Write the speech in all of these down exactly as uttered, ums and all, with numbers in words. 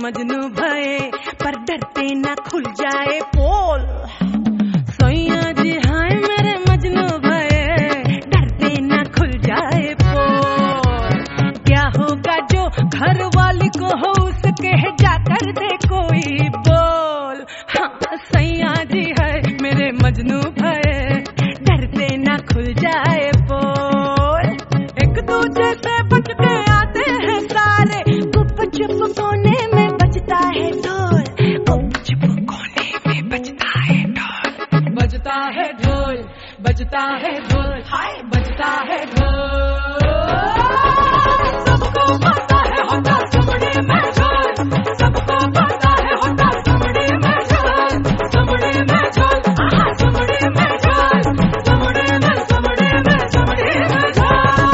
मजनू भये पर डरते ना खुल जाए पोल। सैया जी हाय मेरे मजनू भये डरते ना खुल जाए पोल। क्या होगा जो घर वाली को हो उसके जाकर दे कोई बोल। हाँ सैया जी है मेरे मजनू भये डरते ना खुल जाए पोल। एक दूजे से बच के आते हैं सारे, गुप चुप कोने में बजता है ढोल। गुप चुप कोने में बजता है ढोल। बजता है ढोल, बजता है ढोल, हाय बजता है ढोल। सबको पता है होता सुमड़ी में ढोल, सबको पता है होता सुमड़ी में ढोल। सुमड़ी में ढोल, आहा सुमड़ी में ढोल, सुमड़ी में सुमड़ी में सुमड़ी में ढोल।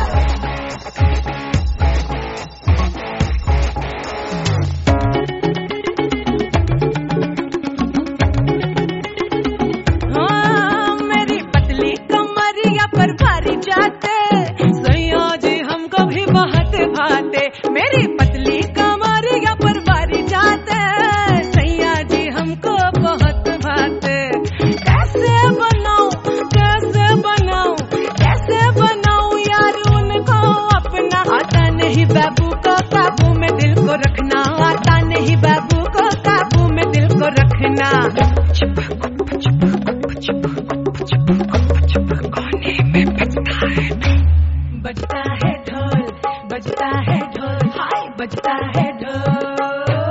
हाँ मेरी पतली कमरिया पर भारी जाते सैया जी हमको भी बहुत भाते। मेरी पतली कमरिया पर भारी जाते सैया जी हमको बहुत भाते। कैसे बनाऊं कैसे बनाऊं कैसे बनाऊं यार उनको अपना। आता नहीं बाबू को काबू में दिल को रखना, आता नहीं बाबू को काबू में दिल को रखना। चुप गुप चुप गुप चुप गुप चुप गुप चुप कोने में बजता है बजता है ढोल, बजता है ढोल, हाय बजता है ढोल।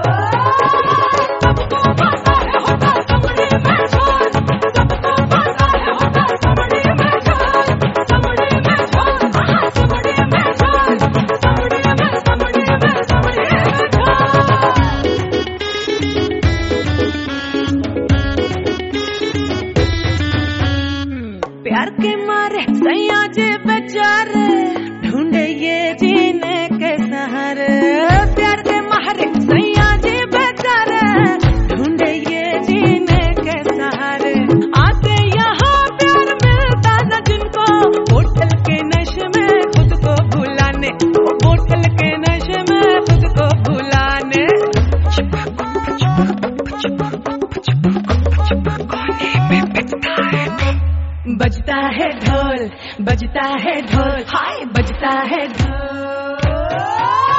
सबको पता है होता सुमड़ी में ढोल, सबको पता है होता सुमड़ी में ढोल। सुमड़ी में ढोल, आहा सुमड़ी में ढोल, सुमड़ी में सुमड़ी में सुमड़ी में ढोल। प्यार के मारे सैया जी बेचारे ढूंढे ये जीने के सहारे। प्यार के मारे सैया जी बेचारे ढूंढे ये जीने के सहारे। आते यहाँ प्यार मिलता न जिनको, बोतल के नशे में खुद को भुलाने, बोतल के नशे में खुद को भुलाने। चुप गुप चुप गुप चुप गुप चुप गुप चुप कोने में बजता है बजता है ढोल, बजता है ढोल, हाय बजता है ढोल।